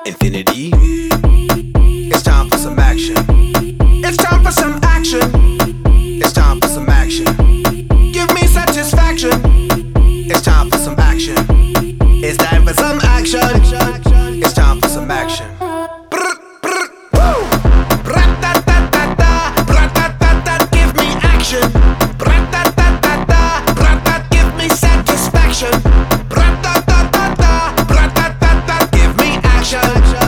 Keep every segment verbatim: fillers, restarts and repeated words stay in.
Infinity. It's time for some action. It's time for some action. It's time for some action. Give me satisfaction. It's time for some action. It's time for some action. It's time for some action. Brr, brr, woo. Bra-ta-ta-ta-ta, bra-ta-ta-ta, give me action. Bra-ta-ta-ta-ta, bra-ta, give me satisfaction. Bra-ta-ta-ta-ta, bra-ta-ta-ta, give me action.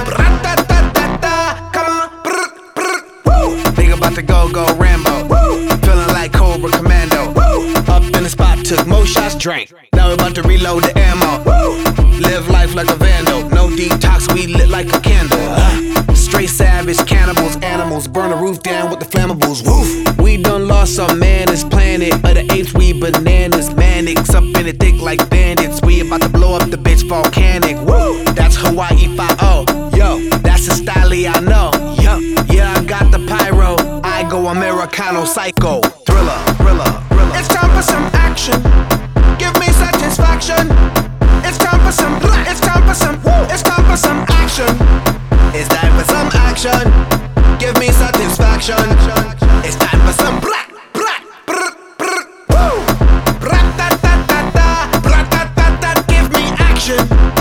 Bra-ta-ta-ta-ta, come on, brr, brr, woo. Think about the go-go Rambo. Woo. Feeling like Cobra Commando. Woo. Up in the spot, took more shots, drank. Now we're about to reload the ammo. Woo. Live life like a vandal. No detox, we lit like a candle. Uh, straight savage, cannibals, animals. Burn the roof down with the flammables. Woof. We done lost our man, this planet. Of the apes, we bananas, manics. Up in it thick like bandits. We about to blow up the bitch volcanic. Woo. That's Hawaii five oh. Yo, that's the style I know. Yo, yeah, I got the pyro. I go Americano psycho. Thriller, thriller, thriller. It's time for some action. Give me satisfaction. It's time for some. It's time for some. It's time for some action. It's time for some action. Give me satisfaction. It's time for some black, black. Brr, brr, woo. Bra-ta-ta-ta-ta, bra-ta-ta-ta, give me action.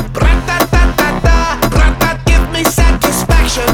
Bra-ta-ta-ta-ta, bra-ta, give me satisfaction.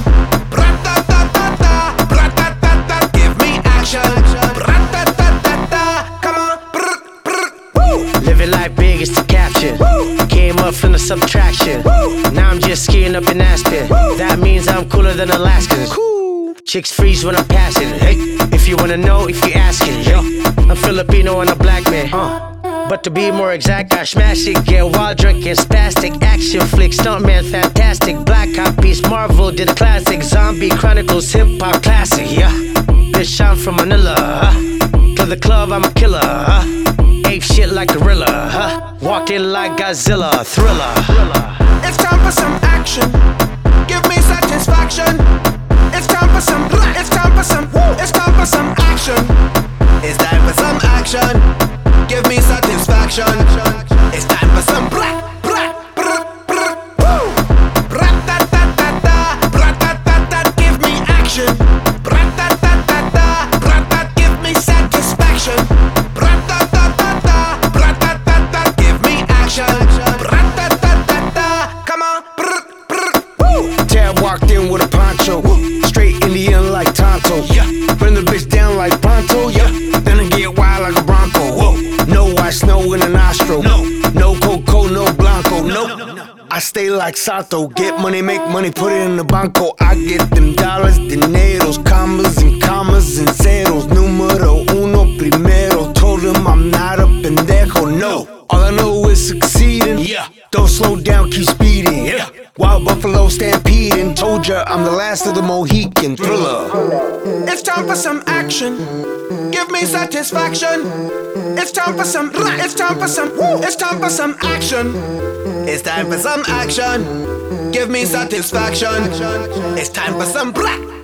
Bra-ta-ta-ta-ta, bra-ta-ta-ta, give me action. Bra-ta-ta-ta-ta, come on, brr, brr, woo. Living life big is to capture. Woo. Came up from the subtraction. Woo. Now I'm just skiing up in Aspen. Woo. That means I'm cooler than Alaskans. Cool. Chicks freeze when I'm passing. Hey, if you wanna know, if you asking, yo, I'm Filipino and a black man. Uh. But to be more exact, I smash it, get wild, drinking, spastic, action flick, stuntman, fantastic, black copies, Marvel did a classic, zombie chronicles, hip hop classic, yeah. Bitch, I'm from Manila, huh? To the club, I'm a killer, huh? Ape shit like gorilla, huh? Walking like Godzilla, thriller. It's time for some action. Give me satisfaction. It's time for some. It's time for some. It's time for some action. It's time for some action. Give me satisfaction. It's time for some black, black. Brr, brr, woo. Bra-ta-ta-ta-ta, bra-ta-ta-ta, give me action. Bra-ta-ta-ta-ta, bra-ta, give me satisfaction. Bra-ta-ta-ta-ta, bra-ta-ta-ta, give me action. Bra-ta-ta-ta-ta, come on, brr, brr, woo. Tab walked in with a poncho. Straight Indian like Tonto. Yeah. Bring the bitch down like Pronto. Yeah. Then I get wild like a Bronco. Whoa. No white snow in a nostril. No. No Coco, no Blanco. No. No, no, no. I stay like Santo. Get money, make money, put it in the banco. I get them dollars, dineros, commas and commas and zeros. Numero uno primero. Told him I'm not a pendejo. No. All I know is succeeding. Yeah. Don't slow down, keep speeding. Yeah. Wild buffalo stampeding. Told ya I'm the last of the Mohican. Thriller. It's time for some action. Give me satisfaction. It's time for some. It's time for some. It's time for some action. It's time for some action. Give me satisfaction. It's time for some black.